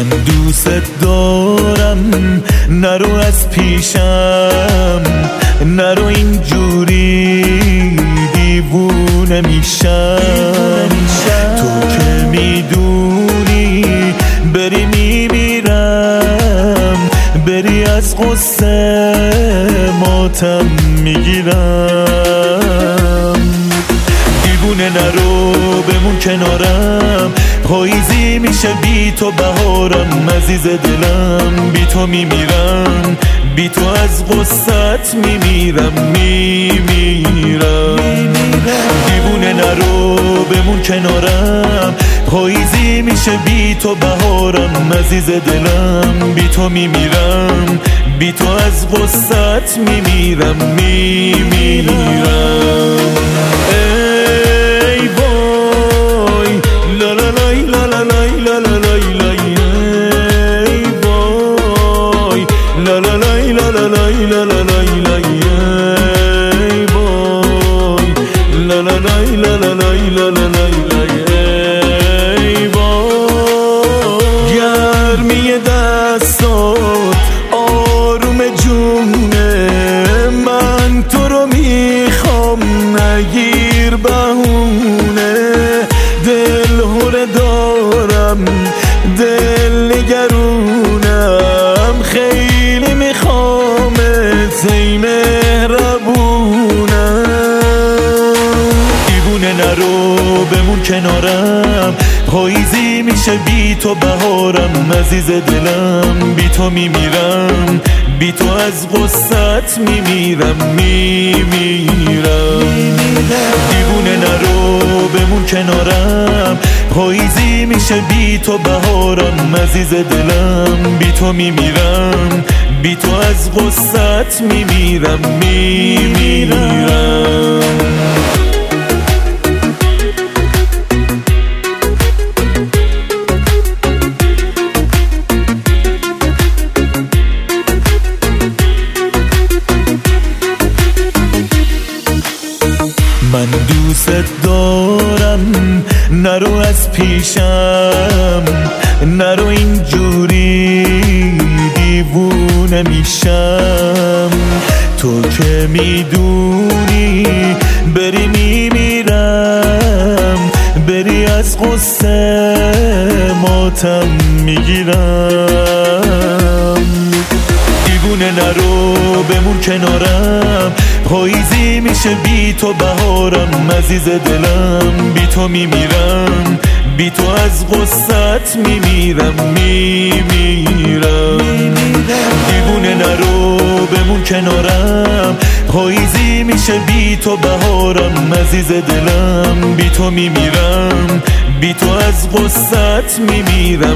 من دوست دارم، نرو از پیشم، نرو اینجوری دیوونه میشم. تو که میدونی بری میمیرم، بری از غصه ماتم میگیرم. دیوونه نرو بمون کنارم، پاییزی میشه بی تو بهارم. عزیز دلم بی تو میمیرم، بی تو از غصت میمیرم. دیوونه نرو بمون کنارم، پاییزی میشه بی تو بهارم. عزیز دلم بی تو میمیرم، بی تو از غصت میمیرم. ای وای لا لا لای لا لا لای لا لا لای لای. ای وای لا لا لای لا لا لای لا لا لای لای. ای وای لا لا لای لا لا لای لا لا لای لای. ای وای گرمی دستات آروم جونه، من تو رو میخوام نگیر بهونه. دل هره دارم، دل نگرونم، خیلی میخوامت ای مهربونم. دیوونه نرو بمون کنارم، پاییزی میشه بی تو بهارم. عزیز دلم بی تو میمیرم، بی تو از غصت میمیرم. دیوونه نرو بمون کنارم، پاییزی میشه بی تو بهارم. عزیز دلم بی تو میمیرم، بی تو از غصت میمیرم. من دوست دارم، نرو از پیشم، نرو اینجوری دیوونه میشم. تو که میدونی بری میمیرم، بری از غصه ماتم میگیرم. دیوونه نرو بمون کنارم، پاییزی میشه بی تو بهارم. عزیز دلم بی تو میمیرم، بی تو از غصت میمیرم. دیوونه نرو بمون کنارم، پاییزی میشه بی تو بهارم. عزیز دلم بی تو میمیرم، بی تو از غصت میمیرم.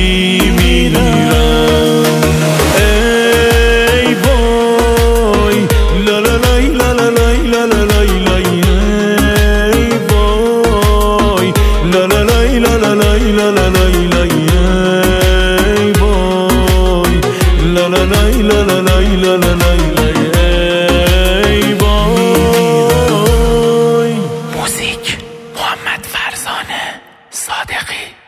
ای وای لا لا لای لا لا لای لا لا لای لای. ای وای لا لا لای لا لا لای لا لا لای لای. ای وای لا لا لای لا لا لای لا لا لای لای. ای وای. موزیک محمد فرزانه صادقی.